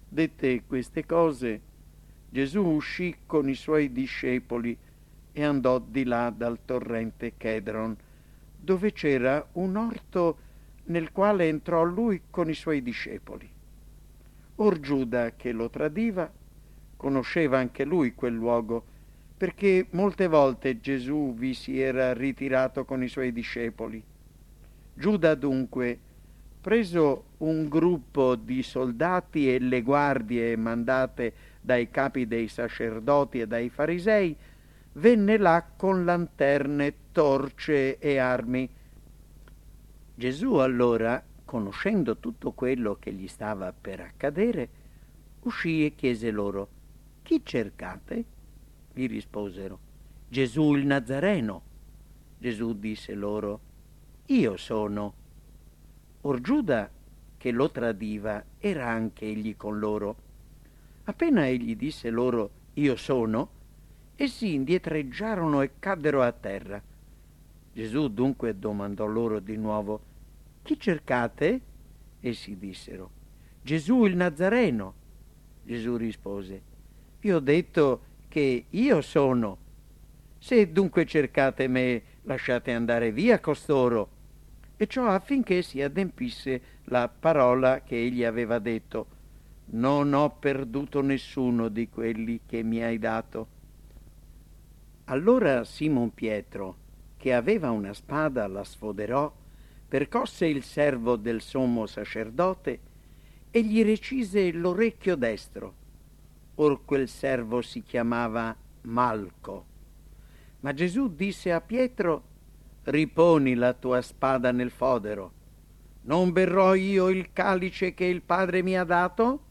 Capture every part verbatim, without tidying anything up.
Dette queste cose, Gesù uscì con i suoi discepoli e andò di là dal torrente Chedron, dove c'era un orto nel quale entrò lui con i suoi discepoli. Or Giuda, che lo tradiva, conosceva anche lui quel luogo, perché molte volte Gesù vi si era ritirato con i suoi discepoli. Giuda dunque, preso un gruppo di soldati e le guardie mandate dai capi dei sacerdoti e dai farisei, venne là con lanterne, torce e armi. Gesù allora, conoscendo tutto quello che gli stava per accadere, uscì e chiese loro: «Chi cercate?» Gli risposero: «Gesù il Nazareno». Gesù disse loro: «Io sono». Or Giuda, che lo tradiva, era anche egli con loro. Appena egli disse loro: «Io sono», essi indietreggiarono e caddero a terra. Gesù dunque domandò loro di nuovo: «Chi cercate?» Essi dissero: «Gesù il Nazareno». Gesù rispose: «Vi ho detto che io sono. Se dunque cercate me, lasciate andare via costoro». E ciò affinché si adempisse la parola che egli aveva detto: «Non ho perduto nessuno di quelli che mi hai dato». Allora Simon Pietro, che aveva una spada, la sfoderò, percosse il servo del sommo sacerdote e gli recise l'orecchio destro. Or quel servo si chiamava Malco. Ma Gesù disse a Pietro: «Riponi la tua spada nel fodero. Non berrò io il calice che il Padre mi ha dato?»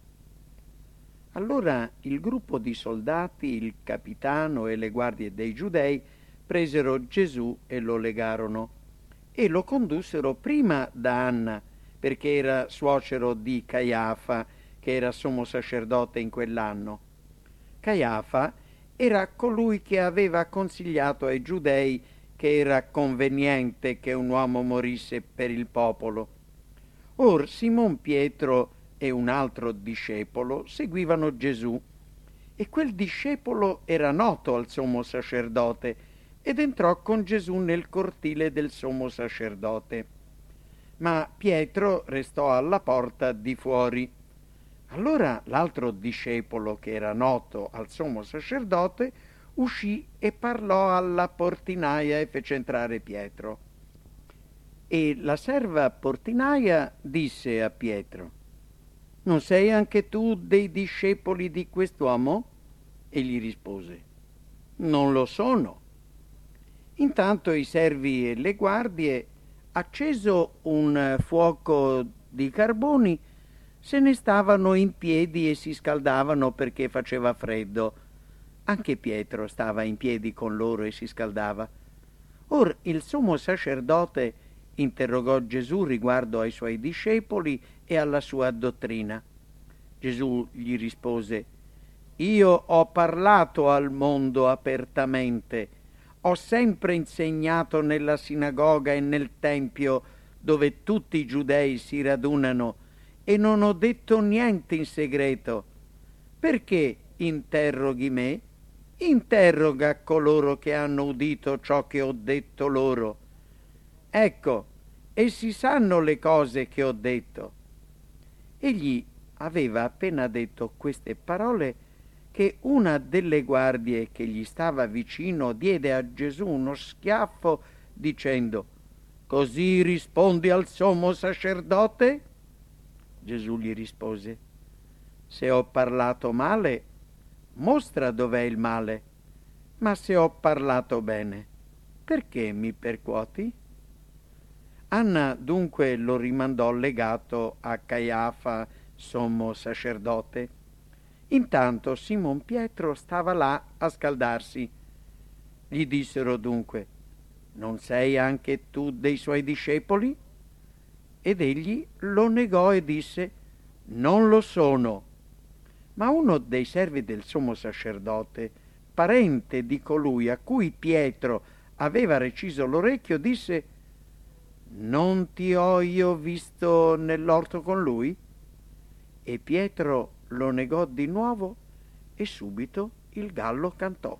Allora il gruppo di soldati, il capitano e le guardie dei giudei presero Gesù e lo legarono e lo condussero prima da Anna, perché era suocero di Caiafa, che era sommo sacerdote in quell'anno. Caiafa era colui che aveva consigliato ai giudei che era conveniente che un uomo morisse per il popolo. Or Simon Pietro e un altro discepolo seguivano Gesù, e quel discepolo era noto al sommo sacerdote ed entrò con Gesù nel cortile del sommo sacerdote. Ma Pietro restò alla porta di fuori. Allora l'altro discepolo, che era noto al sommo sacerdote, uscì e parlò alla portinaia e fece entrare Pietro. E la serva portinaia disse a Pietro: «Non sei anche tu dei discepoli di quest'uomo?» Egli rispose: «Non lo sono». Intanto i servi e le guardie, acceso un fuoco di carboni, se ne stavano in piedi e si scaldavano perché faceva freddo. Anche Pietro stava in piedi con loro e si scaldava. Or il sommo sacerdote interrogò Gesù riguardo ai suoi discepoli e alla sua dottrina. Gesù gli rispose: «Io ho parlato al mondo apertamente, ho sempre insegnato nella sinagoga e nel tempio dove tutti i giudei si radunano e non ho detto niente in segreto. Perché interroghi me? Interroga coloro che hanno udito ciò che ho detto loro. Ecco, essi sanno le cose che ho detto». Egli aveva appena detto queste parole che una delle guardie che gli stava vicino diede a Gesù uno schiaffo dicendo: «Così rispondi al sommo sacerdote?» Gesù gli rispose: «Se ho parlato male, mostra dov'è il male, ma se ho parlato bene, perché mi percuoti?» Anna dunque lo rimandò legato a Caiafa, sommo sacerdote. Intanto Simon Pietro stava là a scaldarsi. Gli dissero dunque: «Non sei anche tu dei suoi discepoli?» Ed egli lo negò e disse: «Non lo sono». Ma uno dei servi del sommo sacerdote, parente di colui a cui Pietro aveva reciso l'orecchio, disse: «Non ti ho io visto nell'orto con lui?» e Pietro lo negò di nuovo e subito il gallo cantò.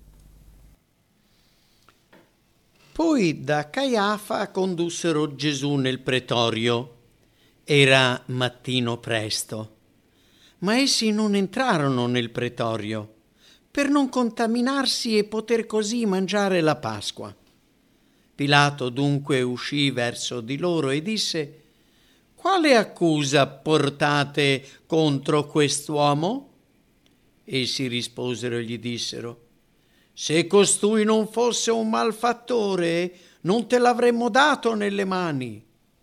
Poi da Caiafa condussero Gesù nel pretorio. Era mattino presto, ma essi non entrarono nel pretorio per non contaminarsi e poter così mangiare la Pasqua. Pilato dunque uscì verso di loro e disse: «Quale accusa portate contro quest'uomo?» Essi risposero e gli dissero: «Se costui non fosse un malfattore, non te l'avremmo dato nelle mani».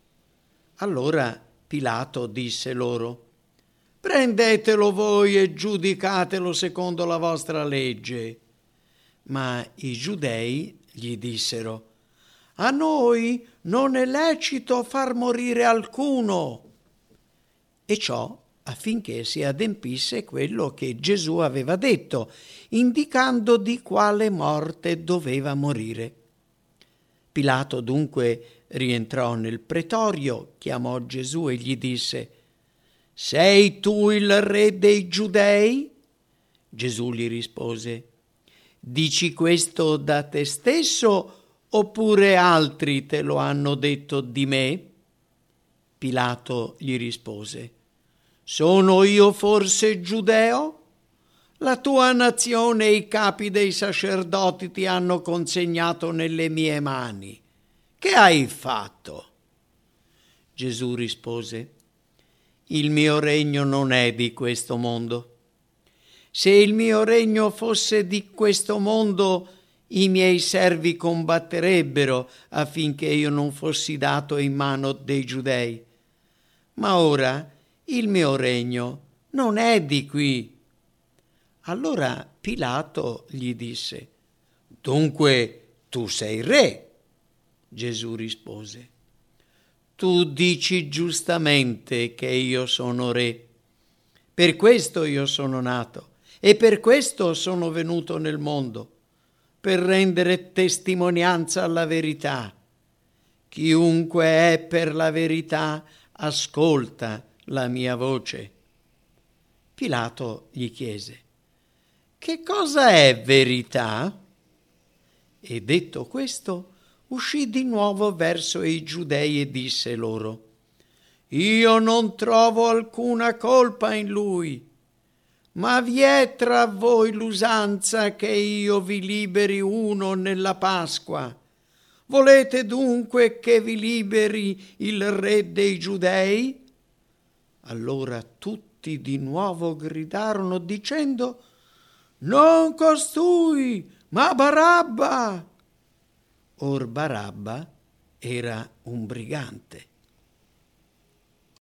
Allora Pilato disse loro: «Prendetelo voi e giudicatelo secondo la vostra legge». Ma i giudei gli dissero: «A noi non è lecito far morire alcuno». E ciò affinché si adempisse quello che Gesù aveva detto, indicando di quale morte doveva morire. Pilato dunque rientrò nel pretorio, chiamò Gesù e gli disse: «Sei tu il re dei Giudei?» Gesù gli rispose: «Dici questo da te stesso oppure altri te lo hanno detto di me?» Pilato gli rispose: «Sono io forse giudeo? La tua nazione e i capi dei sacerdoti ti hanno consegnato nelle mie mani. Che hai fatto?» Gesù rispose: «Il mio regno non è di questo mondo. Se il mio regno fosse di questo mondo, i miei servi combatterebbero affinché io non fossi dato in mano dei giudei. Ma ora il mio regno non è di qui». Allora Pilato gli disse: «Dunque tu sei re?» Gesù rispose: «Tu dici giustamente che io sono re. Per questo io sono nato e per questo sono venuto nel mondo, per rendere testimonianza alla verità. Chiunque è per la verità ascolta la mia voce». Pilato gli chiese: «Che cosa è verità?» E detto questo, uscì di nuovo verso i giudei e disse loro: «Io non trovo alcuna colpa in lui, ma vi è tra voi l'usanza che io vi liberi uno nella Pasqua. Volete dunque che vi liberi il re dei Giudei?» Allora tutti di nuovo gridarono dicendo: «Non costui, ma Barabba!» Or Barabba era un brigante.